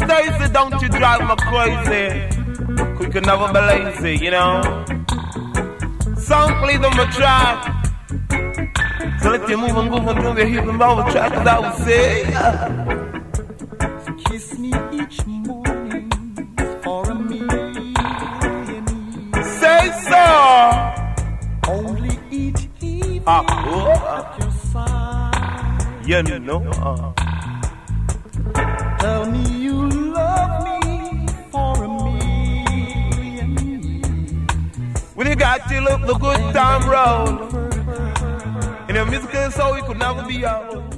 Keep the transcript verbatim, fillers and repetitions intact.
Stacy, don't you drive me crazy. We could never be lazy, you know. Song please on my track. So let you move and move and move your hips and move the track as I would say. Kiss me each morning for a million years. Say so. Only each evening Ah, oh. at your side. You know. Uh. Tell me you love me for a million years. When you got you look the good time road. In a musical soul, you could never be out.